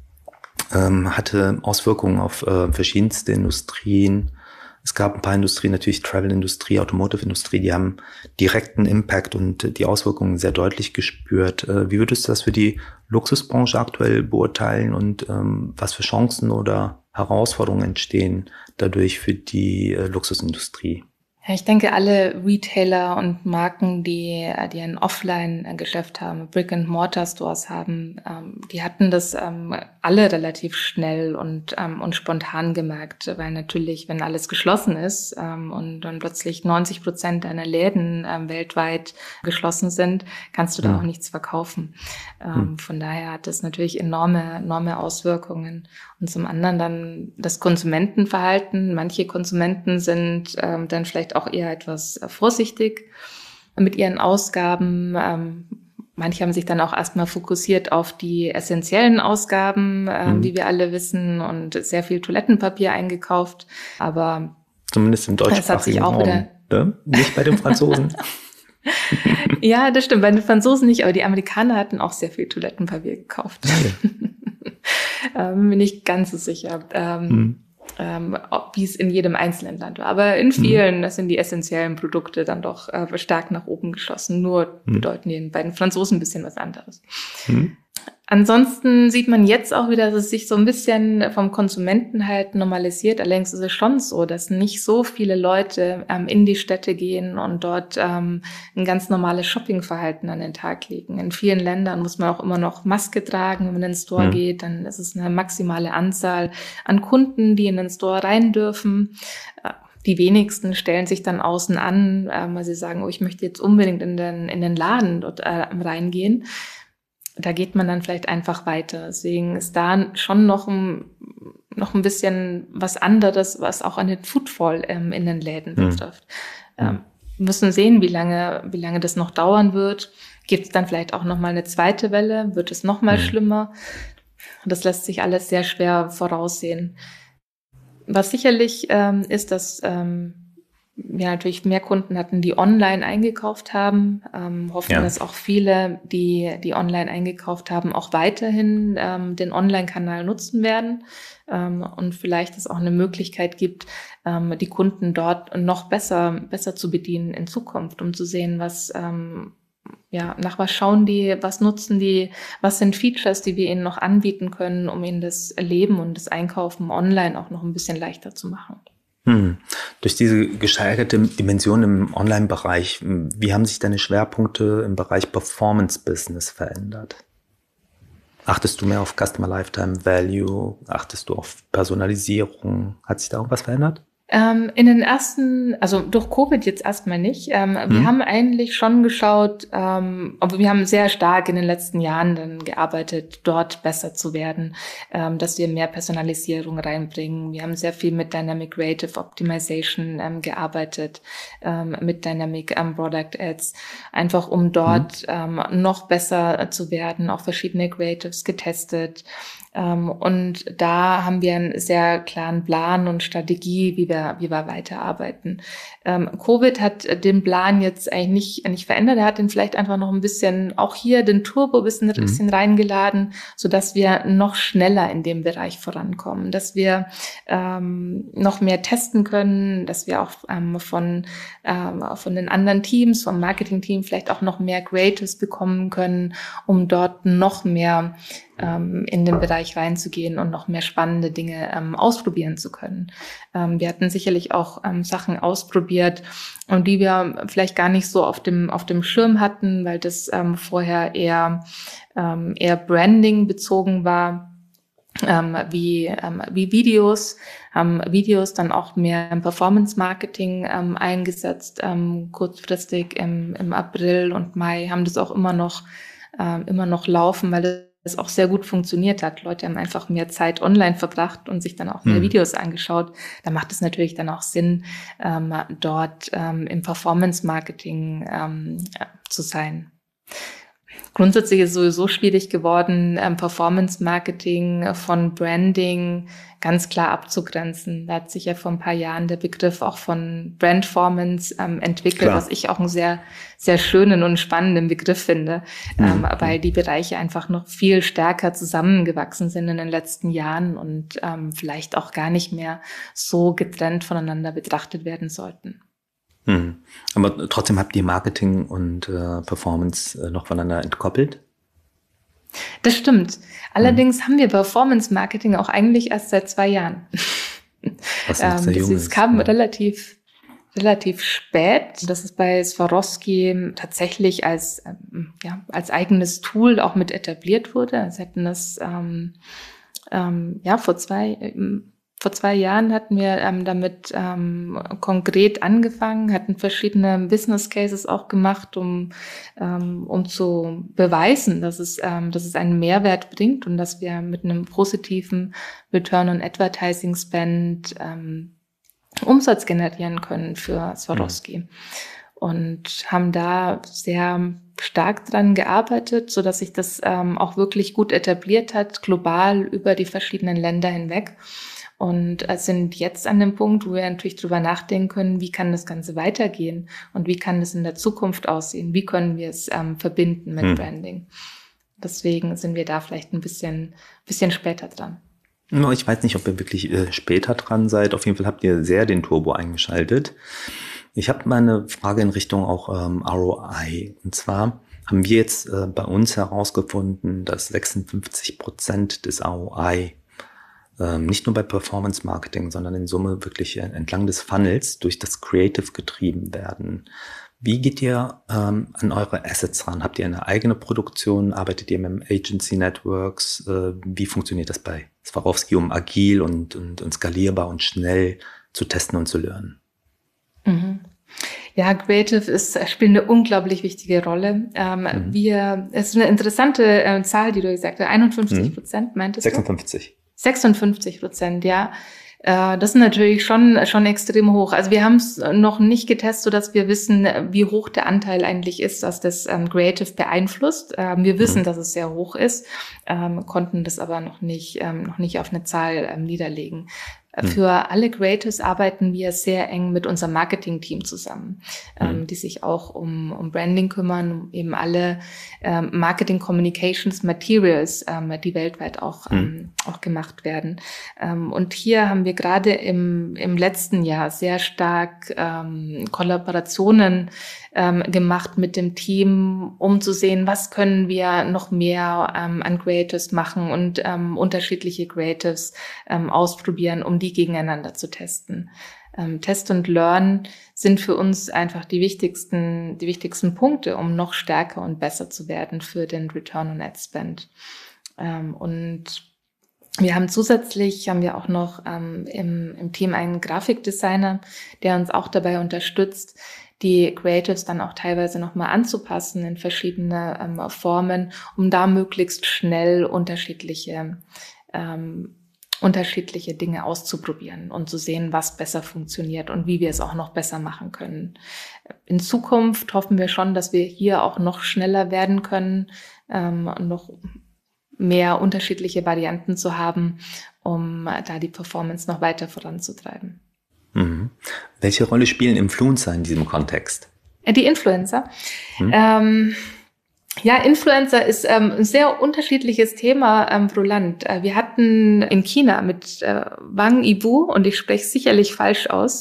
ähm, hatte Auswirkungen auf äh, verschiedenste Industrien. Es gab ein paar Industrien, natürlich Travel-Industrie, Automotive-Industrie, die haben direkten Impact und die Auswirkungen sehr deutlich gespürt. Äh, wie würdest du das für die Luxusbranche aktuell beurteilen und ähm, was für Chancen oder Herausforderungen entstehen dadurch für die äh, Luxusindustrie?
Ja, ich denke, alle Retailer und Marken, die, die ein Offline-Geschäft haben, Brick-and-Mortar-Stores haben, ähm, die hatten das ähm, alle relativ schnell und, ähm, und spontan gemerkt, weil natürlich, wenn alles geschlossen ist ähm, und dann plötzlich neunzig Prozent deiner Läden ähm, weltweit geschlossen sind, kannst du da mhm. auch nichts verkaufen. Ähm, mhm. Von daher hat das natürlich enorme, enorme Auswirkungen. Und zum anderen dann das Konsumentenverhalten. Manche Konsumenten sind ähm, dann vielleicht auch eher etwas vorsichtig mit ihren Ausgaben. Ähm, manche haben sich dann auch erstmal fokussiert auf die essentiellen Ausgaben, ähm, mhm. wie wir alle wissen, und sehr viel Toilettenpapier eingekauft. Aber
zumindest im deutschsprachigen Raum, wieder ne? Nicht bei den Franzosen.
Ja, das stimmt. Bei den Franzosen nicht, aber die Amerikaner hatten auch sehr viel Toilettenpapier gekauft. Okay. ähm, bin ich ganz so sicher, ähm, hm. ähm, ob, wie es in jedem einzelnen Land war. Aber in vielen, hm. das sind die essentiellen Produkte dann doch äh, stark nach oben geschossen. Nur hm. bedeuten die bei den Franzosen ein bisschen was anderes. Hm. Ansonsten sieht man jetzt auch wieder, dass es sich so ein bisschen vom Konsumenten halt normalisiert. Allerdings ist es schon so, dass nicht so viele Leute ähm, in die Städte gehen und dort ähm, ein ganz normales Shoppingverhalten an den Tag legen. In vielen Ländern muss man auch immer noch Maske tragen, wenn man in den Store mhm. geht. Dann ist es eine maximale Anzahl an Kunden, die in den Store rein dürfen. Die wenigsten stellen sich dann außen an, äh, weil sie sagen, oh, ich möchte jetzt unbedingt in den, in den Laden dort äh, reingehen. Da geht man dann vielleicht einfach weiter. Deswegen ist da schon noch ein, noch ein bisschen was anderes, was auch an den Footfall ähm, in den Läden betrifft. Mhm. Ähm, wir müssen sehen, wie lange, wie lange das noch dauern wird. Gibt es dann vielleicht auch noch mal eine zweite Welle? Wird es noch mal mhm. schlimmer? Das lässt sich alles sehr schwer voraussehen. Was sicherlich ähm, ist, dass ähm, wir natürlich mehr Kunden hatten, die online eingekauft haben, ähm, hoffen, ja. dass auch viele, die die online eingekauft haben, auch weiterhin ähm, den Online-Kanal nutzen werden ähm, und vielleicht es auch eine Möglichkeit gibt, ähm, die Kunden dort noch besser besser zu bedienen in Zukunft, um zu sehen, was ähm, ja nach was schauen die, was nutzen die, was sind Features, die wir ihnen noch anbieten können, um ihnen das Leben und das Einkaufen online auch noch ein bisschen leichter zu machen.
Hm. Durch diese gesteigerte Dimension im Online-Bereich, wie haben sich deine Schwerpunkte im Bereich Performance-Business verändert? Achtest du mehr auf Customer Lifetime Value? Achtest du auf Personalisierung? Hat sich da irgendwas verändert?
Ähm, in den ersten, also durch Covid jetzt erstmal nicht. Ähm, hm. Wir haben eigentlich schon geschaut, ähm, aber wir haben sehr stark in den letzten Jahren dann gearbeitet, dort besser zu werden, ähm, dass wir mehr Personalisierung reinbringen. Wir haben sehr viel mit Dynamic Creative Optimization ähm, gearbeitet, ähm, mit Dynamic ähm, Product Ads, einfach um dort hm. ähm, noch besser zu werden, auch verschiedene Creatives getestet. Ähm, und da haben wir einen sehr klaren Plan und Strategie, wie wir, wie wir weiterarbeiten. Ähm, Covid hat den Plan jetzt eigentlich nicht, nicht verändert. Er hat den vielleicht einfach noch ein bisschen, auch hier den Turbo ein bisschen, ein bisschen mhm. reingeladen, so dass wir noch schneller in dem Bereich vorankommen, dass wir ähm, noch mehr testen können, dass wir auch ähm, von, ähm, von den anderen Teams, vom Marketing-Team vielleicht auch noch mehr Creatives bekommen können, um dort noch mehr in den Bereich reinzugehen und noch mehr spannende Dinge ähm, ausprobieren zu können. Ähm, wir hatten sicherlich auch ähm, Sachen ausprobiert, und die wir vielleicht gar nicht so auf dem auf dem Schirm hatten, weil das ähm, vorher eher ähm, eher Branding bezogen war, ähm, wie ähm, wie Videos, haben Videos dann auch mehr im Performance-Marketing ähm, eingesetzt, ähm, kurzfristig im, im April und Mai haben das auch immer noch ähm, immer noch laufen, weil das es auch sehr gut funktioniert hat. Leute haben einfach mehr Zeit online verbracht und sich dann auch mehr hm. Videos angeschaut. Da macht es natürlich dann auch Sinn, ähm, dort ähm, im Performance-Marketing ähm, zu sein. Grundsätzlich ist es sowieso schwierig geworden, ähm, Performance-Marketing von Branding ganz klar abzugrenzen. Da hat sich ja vor ein paar Jahren der Begriff auch von Brandformance ähm, entwickelt, klar. was ich auch einen sehr, sehr schönen und spannenden Begriff finde, mhm. ähm, weil die Bereiche einfach noch viel stärker zusammengewachsen sind in den letzten Jahren und ähm, vielleicht auch gar nicht mehr so getrennt voneinander betrachtet werden sollten.
Hm. Aber trotzdem habt ihr Marketing und äh, Performance äh, noch voneinander entkoppelt?
Das stimmt. Allerdings hm. haben wir Performance-Marketing auch eigentlich erst seit zwei Jahren.
Was noch sehr
ähm,
jung
das
ist.
kam
Ja.
relativ relativ spät, dass es bei Swarovski tatsächlich als ähm, ja als eigenes Tool auch mit etabliert wurde. Sie hatten das ähm, ähm, ja vor zwei ähm, Vor zwei Jahren hatten wir ähm, damit ähm, konkret angefangen, hatten verschiedene Business Cases auch gemacht, um ähm, um zu beweisen, dass es ähm, dass es einen Mehrwert bringt und dass wir mit einem positiven Return on Advertising Spend ähm, Umsatz generieren können für Swarovski. Mhm. Und haben da sehr stark dran gearbeitet, so dass sich das ähm, auch wirklich gut etabliert hat, global über die verschiedenen Länder hinweg. Und sind jetzt an dem Punkt, wo wir natürlich drüber nachdenken können, wie kann das Ganze weitergehen und wie kann das in der Zukunft aussehen? Wie können wir es ähm, verbinden mit hm. Branding? Deswegen sind wir da vielleicht ein bisschen, bisschen später dran.
Ich weiß nicht, ob ihr wirklich äh, später dran seid. Auf jeden Fall habt ihr sehr den Turbo eingeschaltet. Ich habe mal eine Frage in Richtung auch ähm, R O I. Und zwar haben wir jetzt äh, bei uns herausgefunden, dass sechsundfünfzig Prozent des R O I nicht nur bei Performance Marketing, sondern in Summe wirklich entlang des Funnels durch das Creative getrieben werden. Wie geht ihr ähm, an eure Assets ran? Habt ihr eine eigene Produktion? Arbeitet ihr mit Agency Networks? Äh, wie funktioniert das bei Swarovski, um agil und, und, und skalierbar und schnell zu testen und zu lernen?
Mhm. Ja, Creative ist, spielt eine unglaublich wichtige Rolle. Ähm, mhm. Wir, es ist eine interessante äh, Zahl, die du gesagt hast. einundfünfzig Prozent mhm. meintest du?
sechsundfünfzig.
sechsundfünfzig Prozent, ja. Äh, das ist natürlich schon schon extrem hoch. Also wir haben es noch nicht getestet, sodass wir wissen, wie hoch der Anteil eigentlich ist, dass das ähm, Creative beeinflusst. Ähm, wir wissen, mhm. dass es sehr hoch ist, ähm, konnten das aber noch nicht ähm, noch nicht auf eine Zahl ähm, niederlegen. Mhm. Für alle Creatives arbeiten wir sehr eng mit unserem Marketing-Team zusammen, mhm. ähm, die sich auch um, um Branding kümmern, um eben alle ähm, Marketing-Communications-Materials, ähm, die weltweit auch, mhm. ähm, auch gemacht werden. Ähm, und hier haben wir gerade im, im letzten Jahr sehr stark ähm, Kollaborationen ähm, gemacht mit dem Team, um zu sehen, was können wir noch mehr ähm, an Creatives machen und ähm, unterschiedliche Creatives ähm, ausprobieren, um die gegeneinander zu testen. Ähm, Test und Learn sind für uns einfach die wichtigsten, die wichtigsten Punkte, um noch stärker und besser zu werden für den Return on Ad Spend. Ähm, und wir haben zusätzlich, haben wir auch noch ähm, im, im Team einen Grafikdesigner, der uns auch dabei unterstützt, die Creatives dann auch teilweise nochmal anzupassen in verschiedene ähm, Formen, um da möglichst schnell unterschiedliche, ähm, unterschiedliche Dinge auszuprobieren und zu sehen, was besser funktioniert und wie wir es auch noch besser machen können. In Zukunft hoffen wir schon, dass wir hier auch noch schneller werden können, ähm, und noch mehr unterschiedliche Varianten zu haben, um da die Performance noch weiter voranzutreiben.
Mhm. Welche Rolle spielen Influencer in diesem Kontext?
Die Influencer? Hm? Ähm, ja, Influencer ist ähm, ein sehr unterschiedliches Thema ähm, pro Land. Äh, wir hatten in China mit äh, Wang Yibu, und ich spreche sicherlich falsch aus,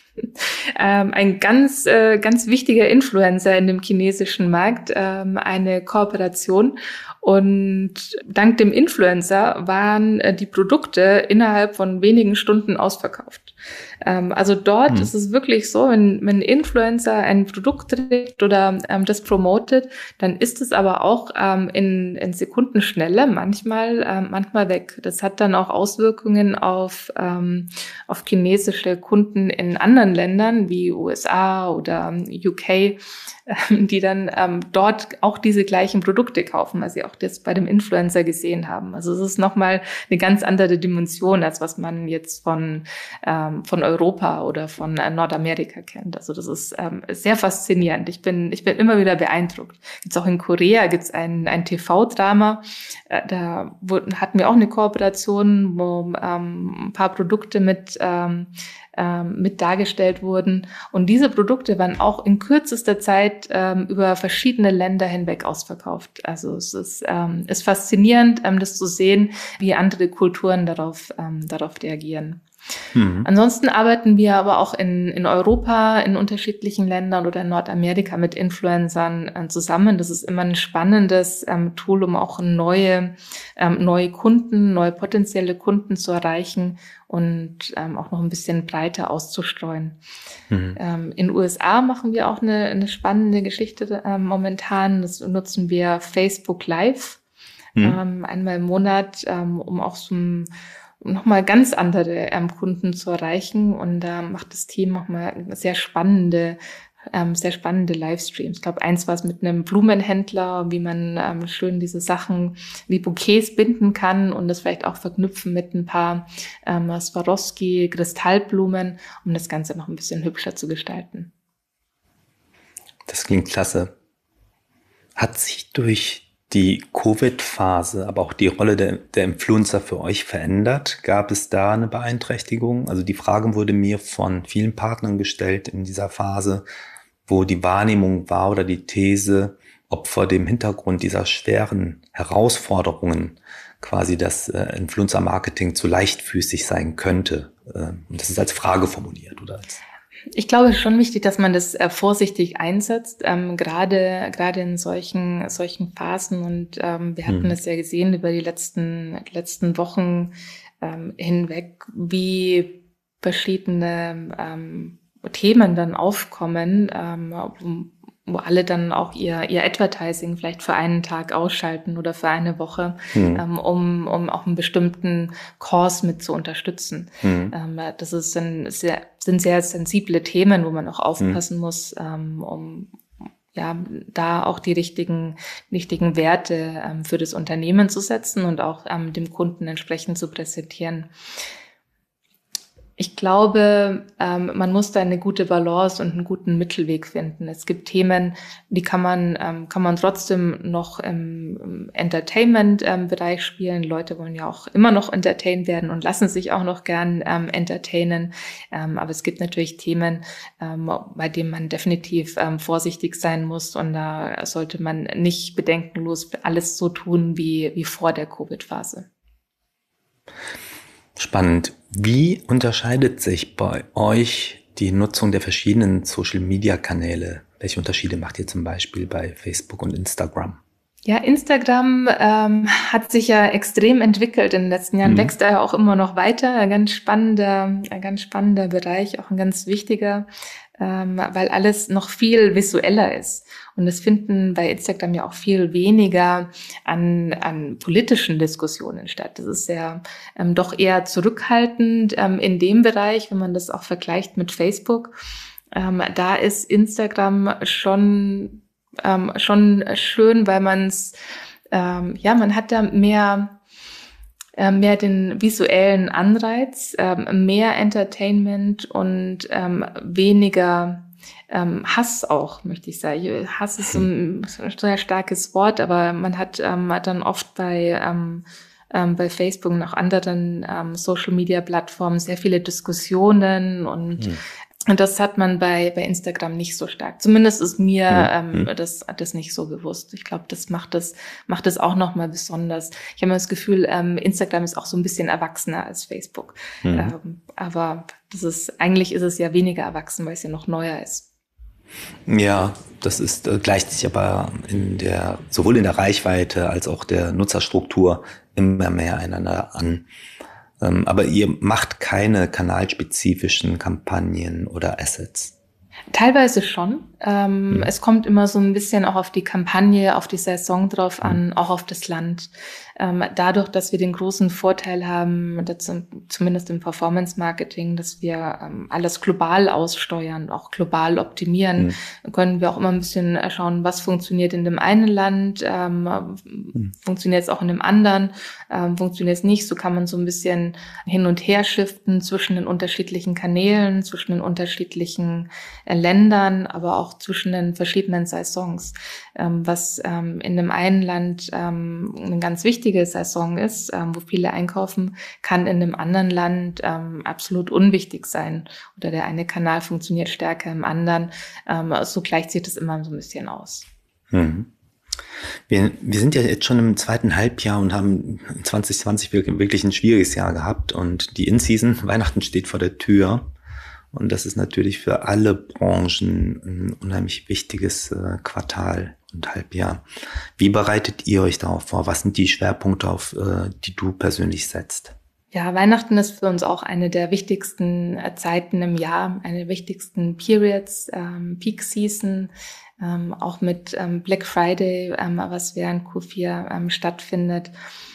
ähm, ein ganz, äh, ganz wichtiger Influencer in dem chinesischen Markt, ähm, eine Kooperation. Und dank dem Influencer waren äh, die Produkte innerhalb von wenigen Stunden ausverkauft. Ähm, also dort mhm. ist es wirklich so, wenn, wenn ein Influencer ein Produkt trägt oder ähm, das promotet, dann ist es aber auch ähm, in, in Sekundenschnelle manchmal, ähm, manchmal weg. Das hat dann auch Auswirkungen auf, ähm, auf chinesische Kunden in anderen Ländern wie U S A oder U K, ähm, die dann ähm, dort auch diese gleichen Produkte kaufen, weil sie auch das bei dem Influencer gesehen haben. Also es ist nochmal eine ganz andere Dimension, als was man jetzt von, ähm, von Europa oder von äh, Nordamerika kennt. Also das ist ähm, sehr faszinierend. Ich bin, ich bin immer wieder beeindruckt. Jetzt auch in Korea gibt's ein, ein T V-Drama. Äh, da wurden, hatten wir auch eine Kooperation, wo ähm, ein paar Produkte mit ähm, ähm, mit dargestellt wurden. Und diese Produkte waren auch in kürzester Zeit ähm, über verschiedene Länder hinweg ausverkauft. Also es ist, ähm, ist faszinierend, ähm, das zu sehen, wie andere Kulturen darauf, ähm, darauf reagieren. Mhm. Ansonsten arbeiten wir aber auch in, in Europa, in unterschiedlichen Ländern oder in Nordamerika mit Influencern äh, zusammen. Das ist immer ein spannendes ähm, Tool, um auch neue, ähm, neue Kunden, neue potenzielle Kunden zu erreichen und ähm, auch noch ein bisschen breiter auszustreuen. Mhm. Ähm, in den U S A machen wir auch eine, eine spannende Geschichte ähm, momentan. Das nutzen wir Facebook Live, mhm. ähm, einmal im Monat, ähm, um auch so ein nochmal ganz andere ähm, Kunden zu erreichen, und da ähm, macht das Team nochmal sehr spannende, ähm, sehr spannende Livestreams. Ich glaube, eins war es mit einem Blumenhändler, wie man ähm, schön diese Sachen wie Bouquets binden kann und das vielleicht auch verknüpfen mit ein paar ähm, Swarovski-Kristallblumen, um das Ganze noch ein bisschen hübscher zu gestalten.
Das klingt klasse. Hat sich durch die Covid-Phase, aber auch die Rolle der, der Influencer für euch verändert? Gab es da eine Beeinträchtigung? Also die Frage wurde mir von vielen Partnern gestellt in dieser Phase, wo die Wahrnehmung war oder die These, ob vor dem Hintergrund dieser schweren Herausforderungen quasi das äh, Influencer-Marketing zu leichtfüßig sein könnte. Äh, und das ist als Frage formuliert, oder?
Ich glaube, es ist schon wichtig, dass man das äh, vorsichtig einsetzt, ähm, gerade gerade in solchen solchen Phasen. Und ähm, wir hatten hm. das ja gesehen über die letzten letzten Wochen ähm, hinweg, wie verschiedene ähm, Themen dann aufkommen, ähm, wo alle dann auch ihr ihr Advertising vielleicht für einen Tag ausschalten oder für eine Woche, mhm. ähm, um um auch einen bestimmten Kurs mit zu unterstützen. Mhm. Ähm, das ist ein sehr, sind sehr sensible Themen, wo man auch aufpassen mhm. muss, ähm, um ja da auch die richtigen richtigen Werte ähm, für das Unternehmen zu setzen und auch ähm, dem Kunden entsprechend zu präsentieren. Ich glaube, ähm, man muss da eine gute Balance und einen guten Mittelweg finden. Es gibt Themen, die kann man ähm, kann man trotzdem noch im, im Entertainment-Bereich ähm, spielen. Leute wollen ja auch immer noch entertained werden und lassen sich auch noch gern ähm, entertainen. Ähm, aber es gibt natürlich Themen, ähm, bei denen man definitiv ähm, vorsichtig sein muss. Und da sollte man nicht bedenkenlos alles so tun wie wie vor der Covid-Phase.
Spannend. Wie unterscheidet sich bei euch die Nutzung der verschiedenen Social-Media-Kanäle? Welche Unterschiede macht ihr zum Beispiel bei Facebook und Instagram?
Ja, Instagram ähm, hat sich ja extrem entwickelt in den letzten Jahren, mhm. wächst er ja auch immer noch weiter. Ein ganz spannender, ein ganz spannender Bereich, auch ein ganz wichtiger, ähm, weil alles noch viel visueller ist. Und es finden bei Instagram ja auch viel weniger an, an politischen Diskussionen statt. Das ist ja ähm, doch eher zurückhaltend ähm, in dem Bereich, wenn man das auch vergleicht mit Facebook. Ähm, da ist Instagram schon ähm, schon schön, weil man es, ähm, ja, man hat da mehr äh, mehr den visuellen Anreiz, ähm, mehr Entertainment und ähm, weniger Ähm, Hass auch, möchte ich sagen. Hass ist ein sehr starkes Wort, aber man hat, ähm, hat dann oft bei, ähm, ähm, bei Facebook und auch anderen ähm, Social-Media-Plattformen sehr viele Diskussionen und mhm. Und das hat man bei bei Instagram nicht so stark. Zumindest ist mir mhm. ähm, das das nicht so bewusst. Ich glaube, das macht das macht das auch noch mal besonders. Ich habe immer das Gefühl, ähm, Instagram ist auch so ein bisschen erwachsener als Facebook. Mhm. Ähm, aber das ist eigentlich ist es ja weniger erwachsen, weil es ja noch neuer ist.
Ja, das ist äh, gleicht sich aber in der sowohl in der Reichweite als auch der Nutzerstruktur immer mehr einander an. Ähm, aber ihr macht keine kanalspezifischen Kampagnen oder Assets.
Teilweise schon. Ähm, mhm. Es kommt immer so ein bisschen auch auf die Kampagne, auf die Saison drauf an, mhm. auch auf das Land. Ähm, dadurch, dass wir den großen Vorteil haben, dass, zumindest im Performance-Marketing, dass wir ähm, alles global aussteuern, auch global optimieren, mhm. können wir auch immer ein bisschen schauen, was funktioniert in dem einen Land, ähm, mhm. funktioniert es auch in dem anderen, ähm, funktioniert es nicht. So kann man so ein bisschen hin und her shiften zwischen den unterschiedlichen Kanälen, zwischen den unterschiedlichen äh, Ländern, aber auch zwischen den verschiedenen Saisons. Ähm, was ähm, in dem einen Land ähm, eine ganz wichtige Saison ist, ähm, wo viele einkaufen, kann in dem anderen Land ähm, absolut unwichtig sein. Oder der eine Kanal funktioniert stärker im anderen. Ähm, so gleicht sich das immer so ein bisschen aus.
Mhm. Wir, wir sind ja jetzt schon im zweiten Halbjahr und haben zwanzig zwanzig wirklich ein schwieriges Jahr gehabt. Und die In-Season, Weihnachten steht vor der Tür. Und das ist natürlich für alle Branchen ein unheimlich wichtiges äh, Quartal und Halbjahr. Wie bereitet ihr euch darauf vor? Was sind die Schwerpunkte, auf äh, die du persönlich setzt?
Ja, Weihnachten ist für uns auch eine der wichtigsten äh, Zeiten im Jahr, eine der wichtigsten Periods, ähm, Peak Season, ähm, auch mit ähm, Black Friday, ähm, was während Q vier ähm, stattfindet.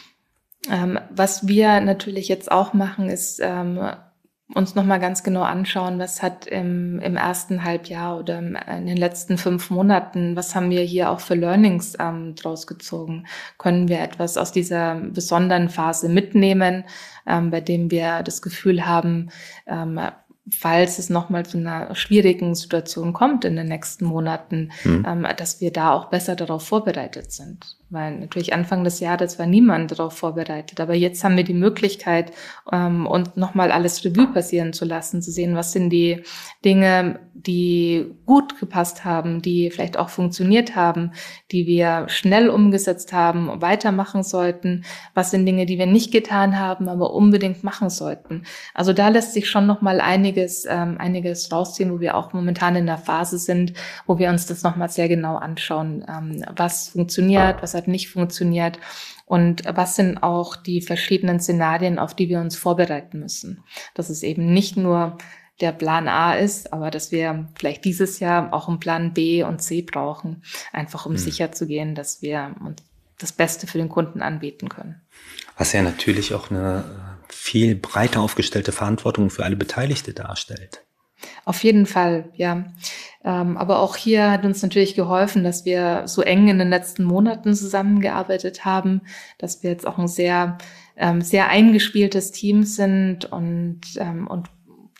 Ähm, was wir natürlich jetzt auch machen, ist ähm, uns nochmal ganz genau anschauen, was hat im, im ersten Halbjahr oder in den letzten fünf Monaten, was haben wir hier auch für Learnings ähm, draus gezogen? Können wir etwas aus dieser besonderen Phase mitnehmen, ähm, bei dem wir das Gefühl haben, ähm, falls es nochmal zu einer schwierigen Situation kommt in den nächsten Monaten, mhm. ähm, dass wir da auch besser darauf vorbereitet sind. Weil natürlich Anfang des Jahres war niemand darauf vorbereitet. Aber jetzt haben wir die Möglichkeit, ähm, uns nochmal alles Revue passieren zu lassen, zu sehen, was sind die Dinge, die gut gepasst haben, die vielleicht auch funktioniert haben, die wir schnell umgesetzt haben und weitermachen sollten. Was sind Dinge, die wir nicht getan haben, aber unbedingt machen sollten. Also da lässt sich schon nochmal einiges, ähm, einiges rausziehen, wo wir auch momentan in der Phase sind, wo wir uns das nochmal sehr genau anschauen, ähm, was funktioniert, was hat nicht funktioniert und was sind auch die verschiedenen Szenarien, auf die wir uns vorbereiten müssen. Dass es eben nicht nur der Plan A ist, aber dass wir vielleicht dieses Jahr auch einen Plan B und C brauchen, einfach um hm. sicherzugehen, dass wir uns das Beste für den Kunden anbieten können.
Was ja natürlich auch eine viel breiter aufgestellte Verantwortung für alle Beteiligte darstellt.
Auf jeden Fall, ja. Ähm, aber auch hier hat uns natürlich geholfen, dass wir so eng in den letzten Monaten zusammengearbeitet haben, dass wir jetzt auch ein sehr, ähm, sehr eingespieltes Team sind und, ähm, und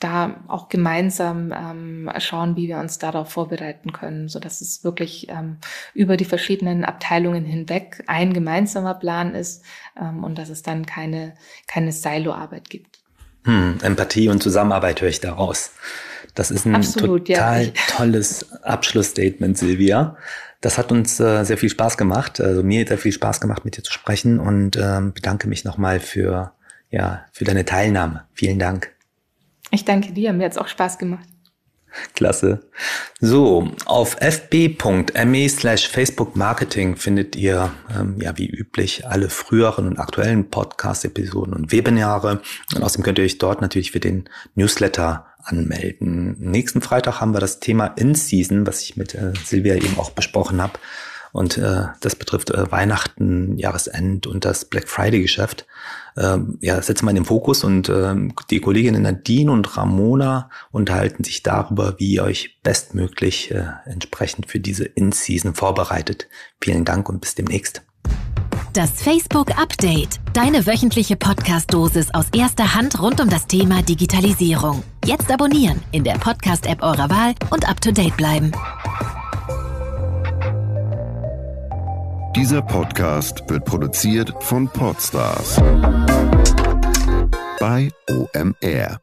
da auch gemeinsam ähm, schauen, wie wir uns darauf vorbereiten können, so dass es wirklich ähm, über die verschiedenen Abteilungen hinweg ein gemeinsamer Plan ist ähm, und dass es dann keine, keine Silo-Arbeit gibt.
Hm, Empathie und Zusammenarbeit höre ich daraus. Das ist ein
Absolut,
total
ja.
tolles Abschlussstatement, Silvia. Das hat uns äh, sehr viel Spaß gemacht. Also mir hat sehr viel Spaß gemacht, mit dir zu sprechen und ähm, bedanke mich nochmal für, ja, für deine Teilnahme. Vielen Dank.
Ich danke dir, mir hat es auch Spaß gemacht.
Klasse. So, auf fb.me slash Facebook Marketing findet ihr, ähm, ja, wie üblich, alle früheren und aktuellen Podcast-Episoden und Webinare. Und außerdem könnt ihr euch dort natürlich für den Newsletter anmelden. Nächsten Freitag haben wir das Thema In-Season, was ich mit äh, Silvia eben auch besprochen habe. Und äh, das betrifft äh, Weihnachten, Jahresend und das Black Friday-Geschäft. Ähm, ja, setzen wir in den Fokus und ähm, die Kolleginnen Nadine und Ramona unterhalten sich darüber, wie ihr euch bestmöglich äh, entsprechend für diese In-Season vorbereitet. Vielen Dank und bis demnächst.
Das Facebook Update. Deine wöchentliche Podcast-Dosis aus erster Hand rund um das Thema Digitalisierung. Jetzt abonnieren in der Podcast-App eurer Wahl und up-to-date bleiben.
Dieser Podcast wird produziert von Podstars bei O M R.